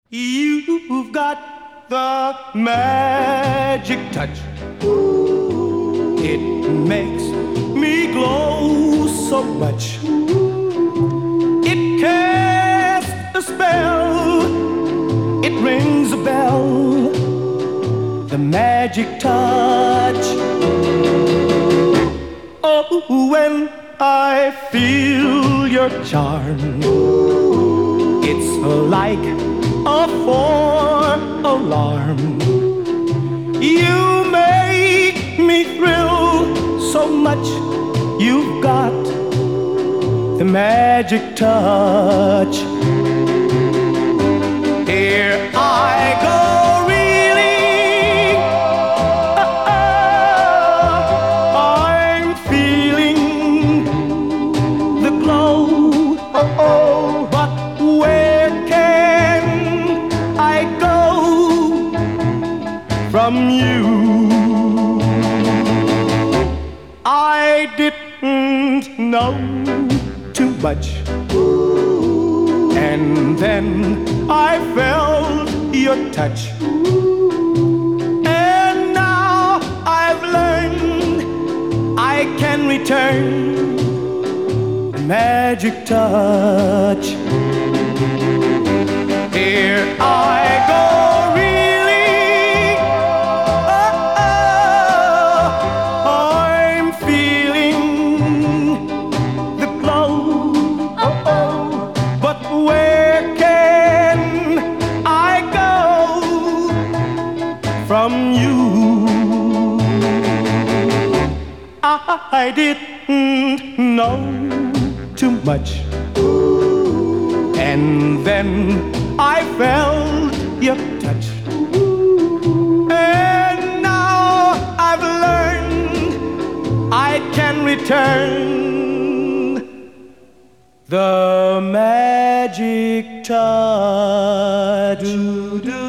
You've got the magic touch. It makes me glow so much. It casts a spell. It rings a bell. The magic touch. Oh, when I feel your charm, it's like a four-alarm. You make me thrill so much. You've got the magic touch. Here I go, reeling. I'm feeling the glow. But where can I go from you? I didn't know too much, and then I felt your touch, and now I've learned I can return the magic touch. Here I go, reeling. I'm feeling the glow. But where can I go from you? I didn't know too much, and then I felt your touch, and now I've learned I can return the magic touch.